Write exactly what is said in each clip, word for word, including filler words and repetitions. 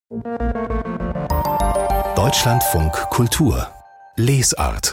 Deutschlandfunk Kultur Lesart.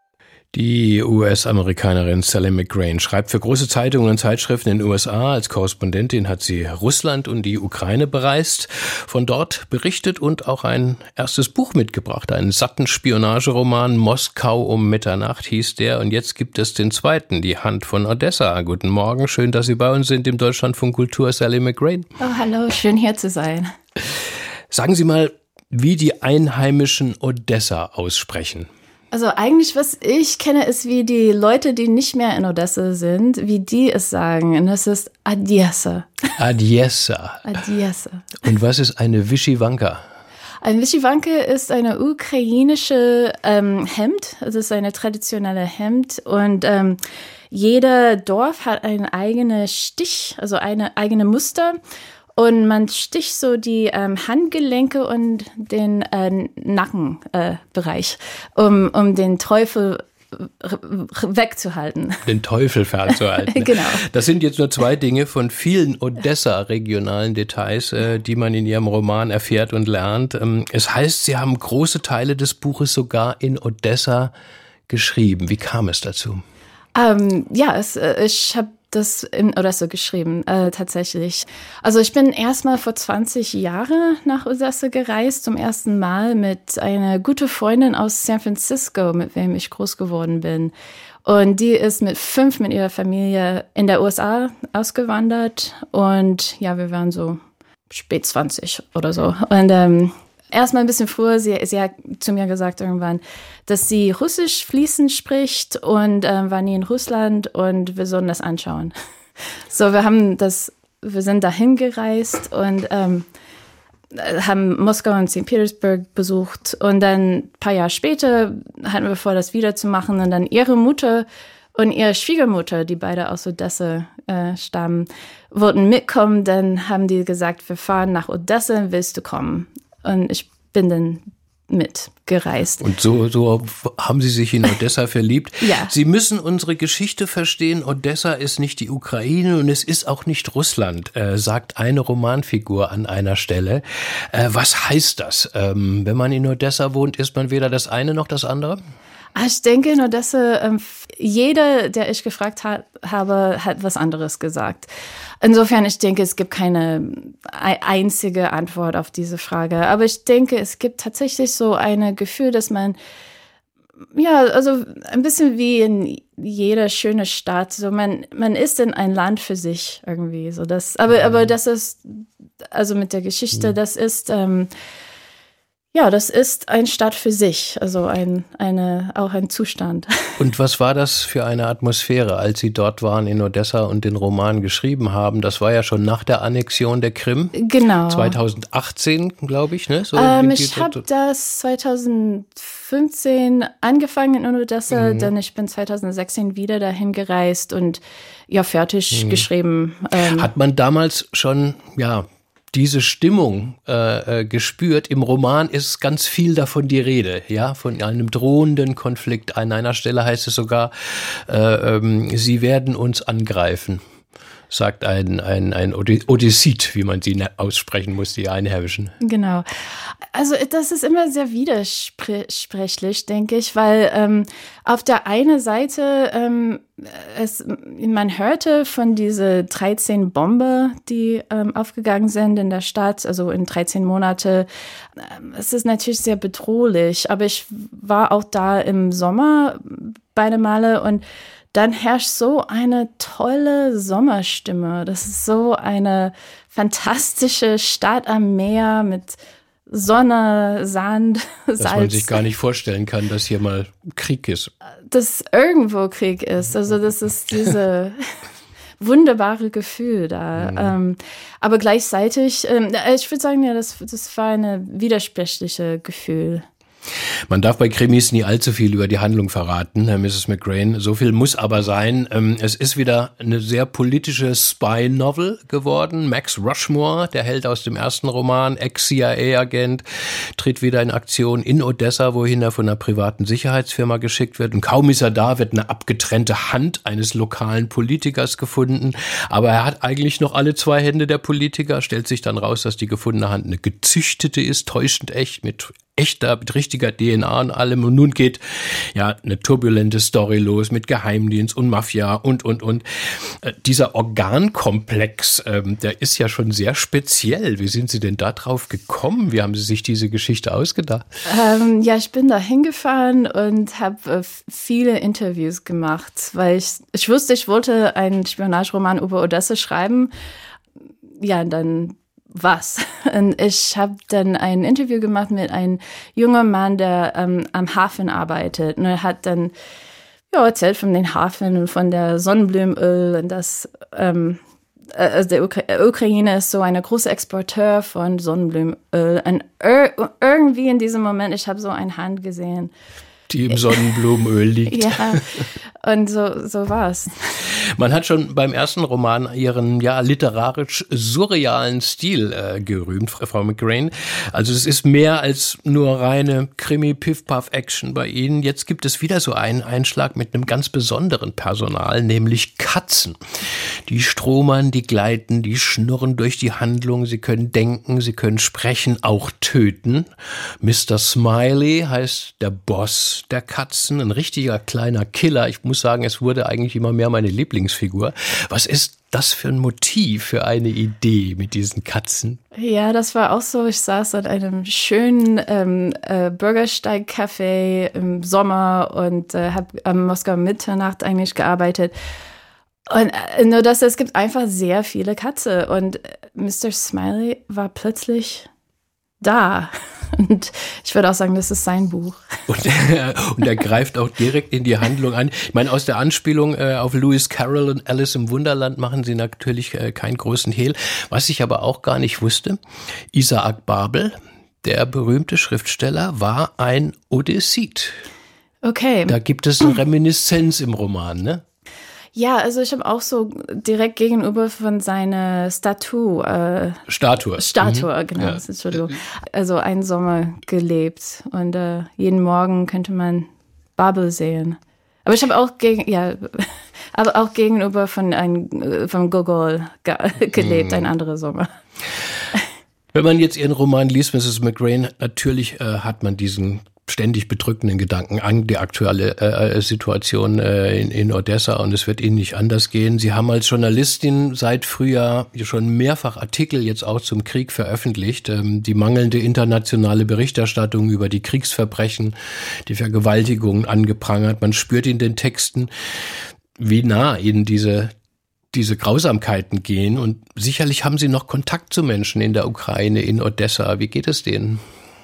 Die U S-Amerikanerin Sally McGrane schreibt für große Zeitungen und Zeitschriften in den U S A. Als Korrespondentin hat sie Russland und die Ukraine bereist, von dort berichtet und auch ein erstes Buch mitgebracht. Einen satten Spionageroman, Moskau um Mitternacht hieß der. Und jetzt gibt es den zweiten, Die Hand von Odessa. Guten Morgen, schön, dass Sie bei uns sind im Deutschlandfunk Kultur, Sally McGrane. Oh, hallo, schön hier zu sein. Sagen Sie mal, wie die Einheimischen Odessa aussprechen. Also eigentlich, was ich kenne, ist, wie die Leute, die nicht mehr in Odessa sind, wie die es sagen. Und das ist Odessa. Odessa. Odessa. Und was ist eine Wischiwanka? Ein Wischiwanka ist eine ukrainische ähm, Hemd. Es ist eine traditionelle Hemd. Und ähm, jeder Dorf hat einen eigenen Stich, also eine eigene Muster. Und man sticht so die ähm, Handgelenke und den äh, Nackenbereich, äh, um, um den Teufel wegzuhalten. Den Teufel fernzuhalten. Genau. Das sind jetzt nur zwei Dinge von vielen Odessa-regionalen Details, äh, die man in Ihrem Roman erfährt und lernt. Ähm, es heißt, Sie haben große Teile des Buches sogar in Odessa geschrieben. Wie kam es dazu? Ähm, ja, es, äh, ich habe das in Odessa geschrieben, äh, tatsächlich. Also ich bin erstmal vor zwanzig Jahren nach Odessa gereist, zum ersten Mal mit einer guten Freundin aus San Francisco, mit wem ich groß geworden bin. Und die ist mit fünf mit ihrer Familie in der U S A ausgewandert. Und ja, wir waren so spät zwanzig oder so. Und ähm, erstmal ein bisschen früher, sie, sie hat zu mir gesagt irgendwann, dass sie Russisch fließend spricht und äh, war nie in Russland und wir sollen das anschauen. So, wir haben das, wir sind dahin gereist und ähm, haben Moskau und Sankt Petersburg besucht und dann ein paar Jahre später hatten wir vor, das wieder zu machen und dann ihre Mutter und ihre Schwiegermutter, die beide aus Odessa äh, stammen, wollten mitkommen. Dann haben die gesagt, wir fahren nach Odessa, willst du kommen? Und ich bin dann mitgereist. Und so, so haben Sie sich in Odessa verliebt. Ja. Sie müssen unsere Geschichte verstehen. Odessa ist nicht die Ukraine und es ist auch nicht Russland, äh, sagt eine Romanfigur an einer Stelle. Äh, was heißt das? Ähm, wenn man in Odessa wohnt, ist man weder das eine noch das andere? Ich denke in Odessa, ähm, jeder, der ich gefragt hat, habe, hat was anderes gesagt. Insofern, ich denke, es gibt keine einzige Antwort auf diese Frage. Aber ich denke, es gibt tatsächlich so ein Gefühl, dass man, ja, also ein bisschen wie in jeder schöne Stadt, so man, man ist in ein Land für sich irgendwie, so das, aber, aber das ist, also mit der Geschichte, das ist, ähm, Ja, das ist eine Stadt für sich, also ein, eine, auch ein Zustand. Und was war das für eine Atmosphäre, als Sie dort waren in Odessa und den Roman geschrieben haben? Das war ja schon nach der Annexion der Krim. Genau. zwanzig achtzehn, glaube ich, ne? So ähm, ich habe das zwanzig fünfzehn angefangen in Odessa, mhm. denn ich bin zwanzig sechzehn wieder dahin gereist und ja, fertig mhm. geschrieben. Ähm, Hat man damals schon, ja, diese Stimmung äh, gespürt? Im Roman ist ganz viel davon die Rede, ja, von einem drohenden Konflikt. An einer Stelle heißt es sogar, äh, ähm, sie werden uns angreifen, sagt ein, ein, ein Odessit, wie man sie aussprechen muss, die Einheimischen. Genau. Also das ist immer sehr widersprüchlich, denke ich, weil ähm, auf der einen Seite ähm, es, man hörte von diese dreizehn Bomben, die ähm, aufgegangen sind in der Stadt, also in dreizehn Monate. Ähm, es ist natürlich sehr bedrohlich, aber ich war auch da im Sommer beide Male und dann herrscht so eine tolle Sommerstimme. Das ist so eine fantastische Stadt am Meer mit Sonne, Sand, Salz. Dass man sich gar nicht vorstellen kann, dass hier mal Krieg ist. Dass irgendwo Krieg ist. Also das ist diese wunderbare Gefühl da. Mhm. Ähm, aber gleichzeitig, ähm, ich würde sagen, ja, das, das war ein widersprüchliches Gefühl. Man darf bei Krimis nie allzu viel über die Handlung verraten, Herr Misses McGrain. So viel muss aber sein. Es ist wieder eine sehr politische Spy-Novel geworden. Max Rushmore, der Held aus dem ersten Roman, Ex-C I A-Agent, tritt wieder in Aktion in Odessa, wohin er von einer privaten Sicherheitsfirma geschickt wird. Und kaum ist er da, wird eine abgetrennte Hand eines lokalen Politikers gefunden. Aber er hat eigentlich noch alle zwei Hände der Politiker. Stellt sich dann raus, dass die gefundene Hand eine gezüchtete ist, täuschend echt, mit echter, mit richtiger D N A und allem. Und nun geht ja eine turbulente Story los mit Geheimdienst und Mafia und, und, und. Äh, dieser Organkomplex, ähm, der ist ja schon sehr speziell. Wie sind Sie denn da drauf gekommen? Wie haben Sie sich diese Geschichte ausgedacht? Ähm, ja, ich bin da hingefahren und habe äh, viele Interviews gemacht, weil ich, ich wusste, ich wollte einen Spionageroman über Odessa schreiben. Ja, dann was? Und ich habe dann ein Interview gemacht mit einem jungen Mann, der ähm, am Hafen arbeitet. Und er hat dann ja, erzählt von den Hafen und von der Sonnenblumenöl und das ähm, also der Ukra- Ukraine ist so ein großer Exporteur von Sonnenblumenöl. Und ir- irgendwie in diesem Moment, ich habe so eine Hand gesehen, die im Sonnenblumenöl liegt. Ja, und so, so war's. Man hat schon beim ersten Roman ihren ja literarisch surrealen Stil äh, gerühmt, Frau McGrain. Also es ist mehr als nur reine Krimi-Piff-Puff-Action bei Ihnen. Jetzt gibt es wieder so einen Einschlag mit einem ganz besonderen Personal, nämlich Katzen. Die stromern, die gleiten, die schnurren durch die Handlung. Sie können denken, sie können sprechen, auch töten. Mister Smiley heißt der Boss der Katzen, ein richtiger kleiner Killer. Ich muss sagen, es wurde eigentlich immer mehr meine Lieblingsfigur. Was ist das für ein Motiv, für eine Idee mit diesen Katzen? Ja, das war auch so. Ich saß an einem schönen ähm, äh, Bürgersteig-Café im Sommer und äh, habe am Moskauer Mitternacht eigentlich gearbeitet. Und äh, nur, dass es gibt einfach sehr viele Katzen. Und Mister Smiley war plötzlich da. Und ich würde auch sagen, das ist sein Buch. Und er, und er greift auch direkt in die Handlung ein. Ich meine, aus der Anspielung äh, auf Lewis Carroll und Alice im Wunderland machen sie natürlich äh, keinen großen Hehl. Was ich aber auch gar nicht wusste, Isaac Babel, der berühmte Schriftsteller, war ein Odessit. Okay. Da gibt es eine Reminiszenz im Roman, ne? Ja, also ich habe auch so direkt gegenüber von seiner Statue. Äh, Statue. Statue, mhm. genau. Ja. Entschuldigung. Also einen Sommer gelebt und äh, jeden Morgen könnte man Babel sehen. Aber ich habe auch gegen, ja, aber auch gegenüber von ein, von Gogol ge- gelebt, mhm. ein anderer Sommer. Wenn man jetzt Ihren Roman liest, Misses McGrain, natürlich äh, hat man diesen ständig bedrückenden Gedanken an die aktuelle äh, Situation äh, in, in Odessa, und es wird Ihnen nicht anders gehen. Sie haben als Journalistin seit Frühjahr schon mehrfach Artikel jetzt auch zum Krieg veröffentlicht. Ähm, die mangelnde internationale Berichterstattung über die Kriegsverbrechen, die Vergewaltigungen angeprangert. Man spürt in den Texten, wie nah Ihnen diese diese Grausamkeiten gehen, und sicherlich haben Sie noch Kontakt zu Menschen in der Ukraine, in Odessa. Wie geht es denen?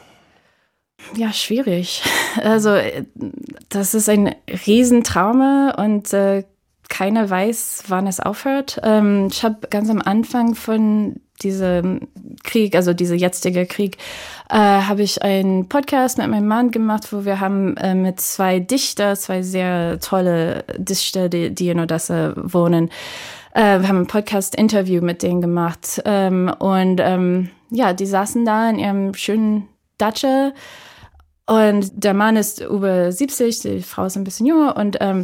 Ja, schwierig. Also das ist ein Riesentrauma und äh, keiner weiß, wann es aufhört. Ähm, ich habe ganz am Anfang von diesem Krieg, also dieser jetzige Krieg, äh, habe ich einen Podcast mit meinem Mann gemacht, wo wir haben äh, mit zwei Dichter, zwei sehr tolle Dichter, die, die in Odessa wohnen, äh, wir haben ein Podcast-Interview mit denen gemacht. Ähm, und ähm, ja, die saßen da in ihrem schönen Datscha. Und der Mann ist über siebzig, die Frau ist ein bisschen jünger. Und ähm,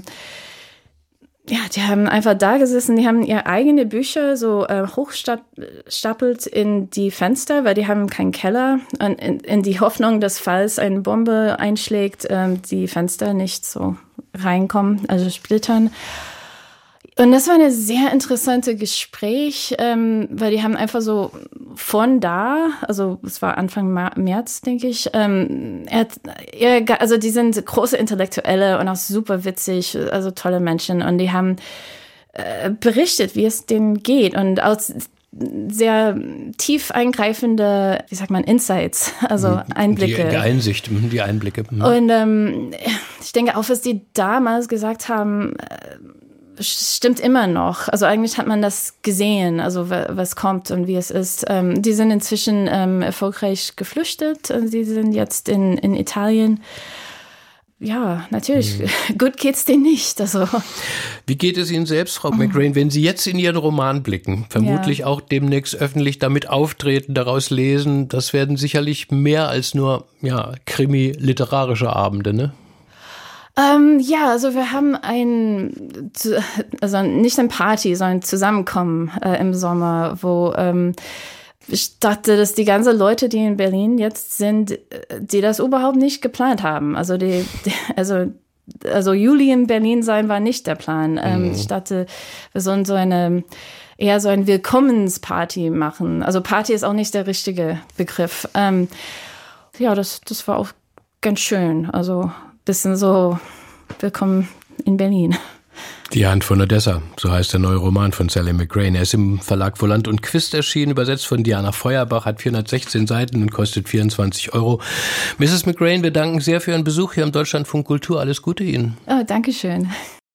ja, die haben einfach da gesessen, die haben ihre eigenen Bücher so äh, hochstapelt in die Fenster, weil die haben keinen Keller. Und in, in die Hoffnung, dass falls eine Bombe einschlägt, ähm, die Fenster nicht so reinkommen, also splittern. Und das war ein sehr interessantes Gespräch, ähm, weil die haben einfach so von da, also es war Anfang März, denke ich, ähm, er, er, also die sind große Intellektuelle und auch super witzig, also tolle Menschen, und die haben äh, berichtet, wie es denen geht, und aus sehr tief eingreifende, wie sagt man, Insights, also Einblicke. Die, die Einsicht, die Einblicke. Und ähm, ich denke auch, was die damals gesagt haben, stimmt immer noch. Also eigentlich hat man das gesehen, also was kommt und wie es ist. Ähm, die sind inzwischen ähm, erfolgreich geflüchtet. Sie sind jetzt in, in Italien. Ja, natürlich. Mhm. Gut geht's denen nicht. Also. Wie geht es Ihnen selbst, Frau McGrane, wenn Sie jetzt in Ihren Roman blicken? Vermutlich ja. auch demnächst öffentlich damit auftreten, daraus lesen. Das werden sicherlich mehr als nur ja, krimi-literarische Abende, ne? Ähm, ja, also wir haben ein, also nicht ein Party, sondern ein Zusammenkommen äh, im Sommer, wo ähm, ich dachte, dass die ganzen Leute, die in Berlin jetzt sind, die das überhaupt nicht geplant haben. Also die, die also also Juli in Berlin sein war nicht der Plan. Ähm, mhm. Ich dachte, wir sollen so eine eher so ein Willkommensparty machen. Also Party ist auch nicht der richtige Begriff. Ähm, ja, das das war auch ganz schön. Also bisschen so willkommen in Berlin. Die Hand von Odessa, so heißt der neue Roman von Sally McGrane. Er ist im Verlag Volant und Quist erschienen, übersetzt von Diana Feuerbach, hat vierhundertsechzehn Seiten und kostet vierundzwanzig Euro. Misses McGrane, wir danken sehr für Ihren Besuch hier im Deutschlandfunk Kultur. Alles Gute Ihnen. Oh, danke schön.